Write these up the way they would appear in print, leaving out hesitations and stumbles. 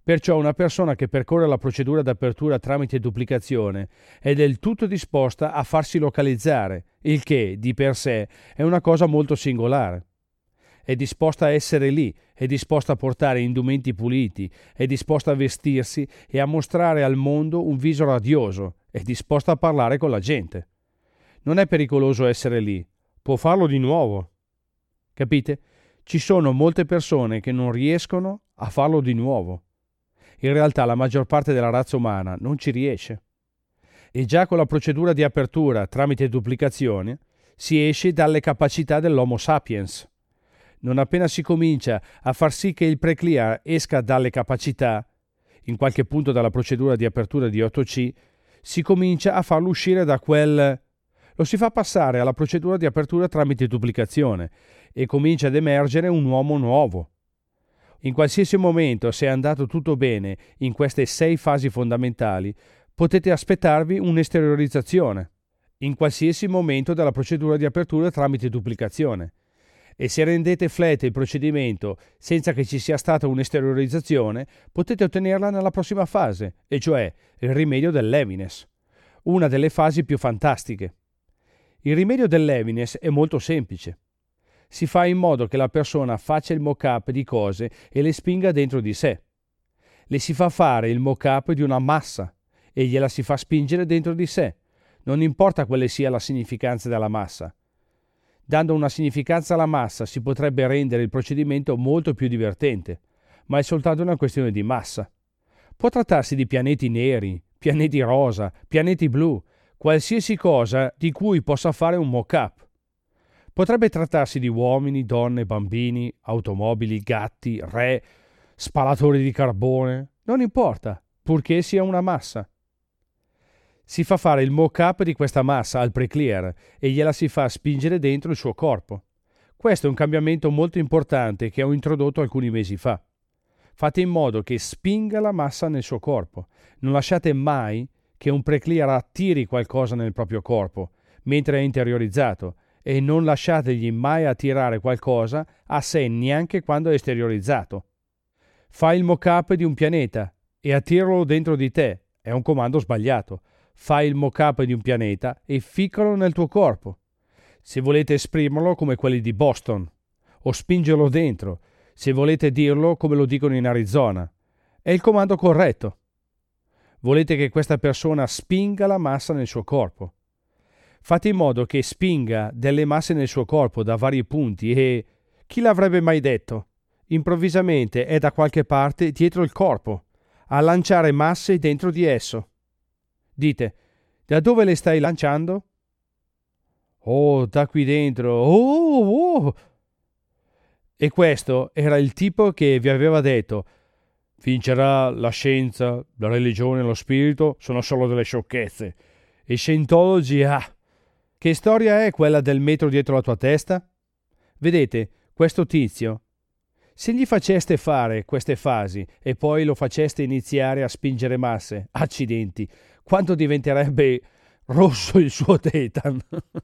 Perciò una persona che percorre la procedura d'apertura tramite duplicazione è del tutto disposta a farsi localizzare, il che, di per sé, è una cosa molto singolare. È disposta a essere lì, è disposta a portare indumenti puliti, è disposta a vestirsi e a mostrare al mondo un viso radioso, è disposta a parlare con la gente. Non è pericoloso essere lì, può farlo di nuovo. Capite? Ci sono molte persone che non riescono a farlo di nuovo. In realtà la maggior parte della razza umana non ci riesce. E già con la procedura di apertura tramite duplicazione si esce dalle capacità dell'Homo sapiens. Non appena si comincia a far sì che il preclear esca dalle capacità, in qualche punto dalla procedura di apertura di 8C, si comincia a farlo uscire da quel... Lo si fa passare alla procedura di apertura tramite duplicazione e comincia ad emergere un uomo nuovo. In qualsiasi momento, se è andato tutto bene in queste 6 fasi fondamentali, potete aspettarvi un'esteriorizzazione, in qualsiasi momento della procedura di apertura tramite duplicazione. E se rendete flat il procedimento senza che ci sia stata un'esteriorizzazione, potete ottenerla nella prossima fase, e cioè il rimedio dell'heaviness, una delle fasi più fantastiche. Il rimedio dell'heaviness è molto semplice. Si fa in modo che la persona faccia il mock-up di cose e le spinga dentro di sé. Le si fa fare il mock-up di una massa e gliela si fa spingere dentro di sé. Non importa quale sia la significanza della massa. Dando una significanza alla massa si potrebbe rendere il procedimento molto più divertente, ma è soltanto una questione di massa. Può trattarsi di pianeti neri, pianeti rosa, pianeti blu, qualsiasi cosa di cui possa fare un mock-up. Potrebbe trattarsi di uomini, donne, bambini, automobili, gatti, re, spalatori di carbone, non importa, purché sia una massa. Si fa fare il mock-up di questa massa al preclear e gliela si fa spingere dentro il suo corpo. Questo è un cambiamento molto importante che ho introdotto alcuni mesi fa. Fate in modo che spinga la massa nel suo corpo. Non lasciate mai che un preclear attiri qualcosa nel proprio corpo, mentre è interiorizzato, e non lasciategli mai attirare qualcosa a sé neanche quando è esteriorizzato. Fai il mock-up di un pianeta e attiralo dentro di te. È un comando sbagliato. Fai il mock-up di un pianeta e ficcalo nel tuo corpo. Se volete esprimerlo come quelli di Boston, o spingerlo dentro, se volete dirlo come lo dicono in Arizona. È il comando corretto. Volete che questa persona spinga la massa nel suo corpo. Fate in modo che spinga delle masse nel suo corpo da vari punti e, chi l'avrebbe mai detto, improvvisamente è da qualche parte dietro il corpo, a lanciare masse dentro di esso. Dite, da dove le stai lanciando? Oh, da qui dentro. Oh. E questo era il tipo che vi aveva detto: vincerà la scienza, la religione e lo spirito sono solo delle sciocchezze. E Scientology, che storia è quella del metro dietro la tua testa? Vedete, questo tizio, se gli faceste fare queste fasi e poi lo faceste iniziare a spingere masse, accidenti, quanto diventerebbe rosso il suo tetan.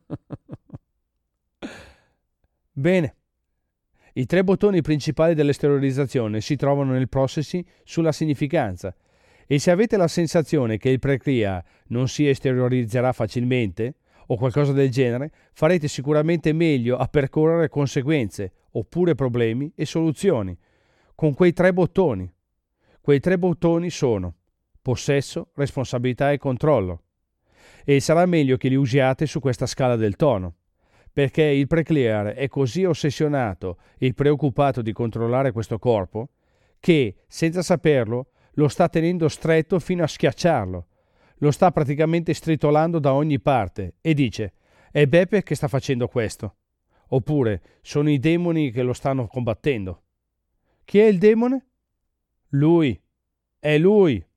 Bene. I 3 bottoni principali dell'esteriorizzazione si trovano nel processing sulla significanza, e se avete la sensazione che il preclear non si esteriorizzerà facilmente o qualcosa del genere, farete sicuramente meglio a percorrere conseguenze oppure problemi e soluzioni con quei 3 bottoni. Quei 3 bottoni sono possesso, responsabilità e controllo, e sarà meglio che li usiate su questa scala del tono, perché il preclear è così ossessionato e preoccupato di controllare questo corpo che, senza saperlo, lo sta tenendo stretto fino a schiacciarlo. Lo sta praticamente stritolando da ogni parte e dice: è Beppe che sta facendo questo. Oppure sono i demoni che lo stanno combattendo. Chi è il demone? Lui. È lui.